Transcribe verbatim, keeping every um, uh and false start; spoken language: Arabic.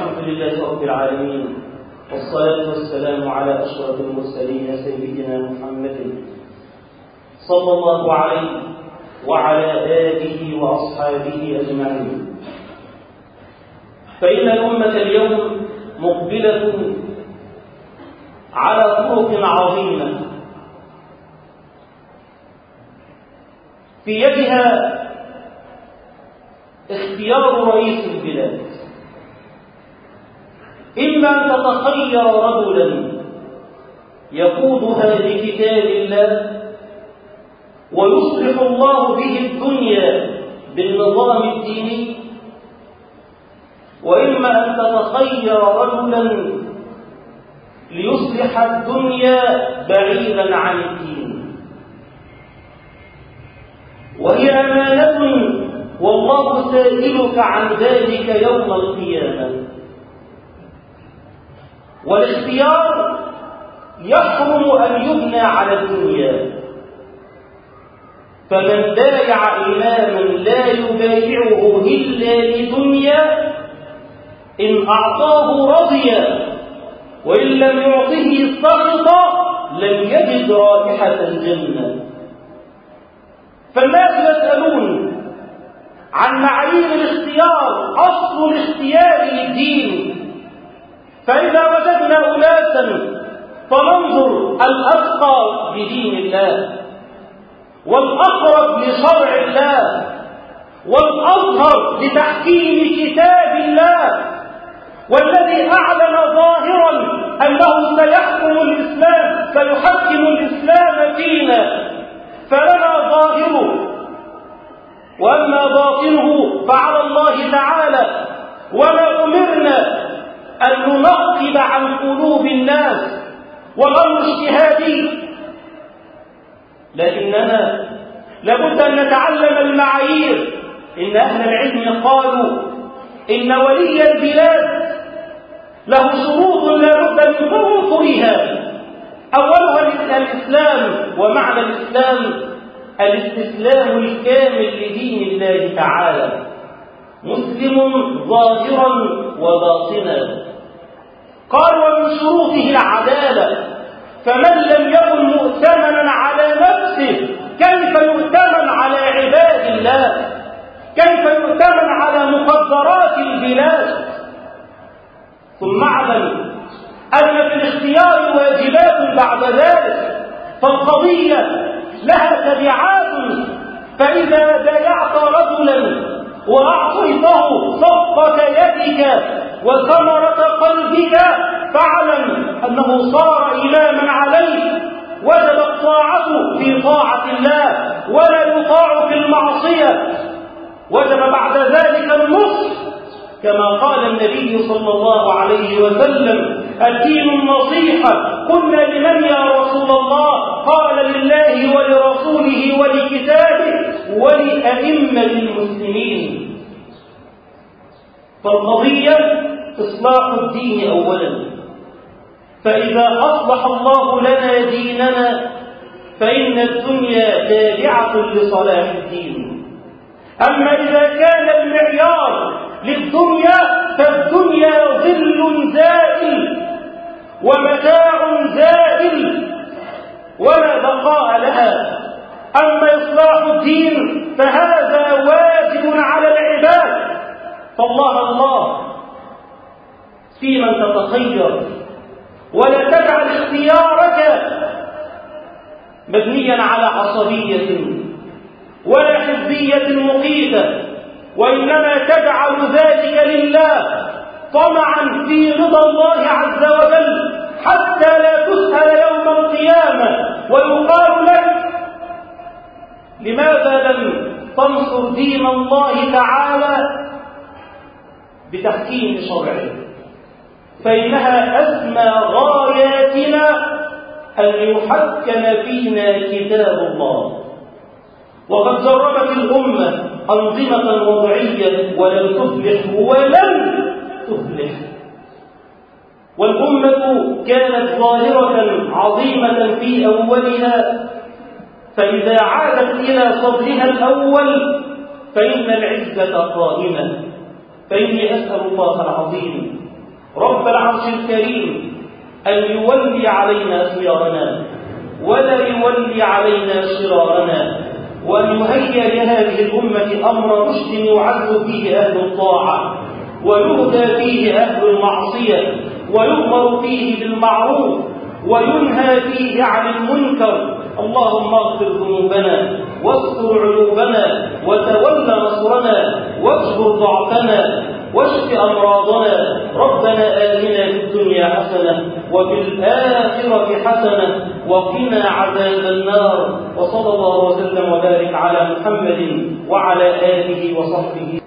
الحمد لله رب العالمين، والصلاة والسلام على أشرف المرسلين سيدنا محمد صلى الله عليه وعلى آله وأصحابه أجمعين. فإن الأمة اليوم مقبلة على طرق عظيمة في يدها اختيار رئيس البلاد، إما أن تتخير رجلا يقودها لكتاب الله ويصلح الله به الدنيا بالنظام الديني، وإما أن تتخير رجلا ليصلح الدنيا بعيدا عن الدين. وهي أمانة والله سائلك عن ذلك يوم القيامة. والاختيار يحرم أن يبنى على الدنيا، فمن بايع إماما لا يبايعه إلا لدنيا إن أعطاه رضي وإن لم يعطه سخط لم يجد رائحة الجنة. فالناس يسألون عن معايير الاختيار، أصل الاختيار للدين. فإذا وجدنا أناسا فننظر الأتقى بدين الله والأقرب لشرع الله والأظهر لتحكيم كتاب الله، والذي أعلن ظاهرا أنه سيحكم الإسلام سيحكم الإسلام فينا، فلنا ظاهره وأما باطنه فعلى الله تعالى. وما أمرنا أن ننقب عن قلوب الناس والأمر اجتهادي، لكننا لابد أن نتعلم المعايير. إن أهل العلم قالوا إن ولي البلاد له شروط لا بد من توفرها. أولها الإسلام، ومعنى الإسلام الاستسلام الكامل لدين الله تعالى، مسلم ظاهرا وباطنا. قال ومن شروطه العدالة، فمن لم يكن مؤتمنا على نفسه كيف يؤتمن على عباد الله؟ كيف يؤتمن على مقدرات البلاد؟ ثم اعلم أن في الاختيار واجبات بعد ذلك، فالقضية لها تبعات. فإذا بايعت رجلا وأعطيته صفقة يدك وثمرة قلبك فاعلم أنه صار إماما عليك، وجبت طاعته في طاعة الله ولا يطاع في المعصية، وجب بعد ذلك النصح كما قال النبي صلى الله عليه وسلم الدين النصيحة. قلنا لمن يا رسول الله؟ قال لله ولرسوله ولكتابه ولأئمة المسلمين. فالقضية إصلاح الدين أولا، فإذا أصلح الله لنا ديننا فإن الدنيا تابعة لصلاح الدين. أما إذا كان المعيار للدنيا فالدنيا ظل زائل ومتاع زائل ولا بقاء لها. أما إصلاح الدين فهذا واجب على العباد. فالله الله في من تتخير، ولا تجعل اختيارك مبنيا على عصبية ولا حزبية مقيتة، وإنما تجعل ذلك لله طمعا في رضا الله عز وجل، حتى لا تسأل يوم القيامة ويقال لك لماذا لم تنصر دين الله تعالى بتحكيم شرعه؟ فإنها أسمى غاياتنا أن يحكم فينا كتاب الله. وقد جربت الأمة أنظمة وضعية ولم تفلح ولم تفلح، والأمة كانت ظاهرة عظيمة في أولها، فإذا عادت إلى صدرها الأول فإن العزة قائمة. فإني أسأل الله العظيم رب العرش الكريم أن يولي علينا خيارنا ولا يولي علينا شرارنا، وأن يهيئ لهذه الأمة أمر رشد يعز فيه أهل الطاعة ويهدى فيه أهل المعصية ويؤمر فيه بالمعروف وينهى فيه عن المنكر. اللهم اغفر ذنوبنا واستر عيوبنا وتول نصرنا واجبر ضعفنا واشف أمراضنا. ربنا آتنا في الدنيا حسنة وفي الآخرة حسنة وقنا عذاب النار. وصلى الله وسلم وبارك على محمد وعلى آله وصحبه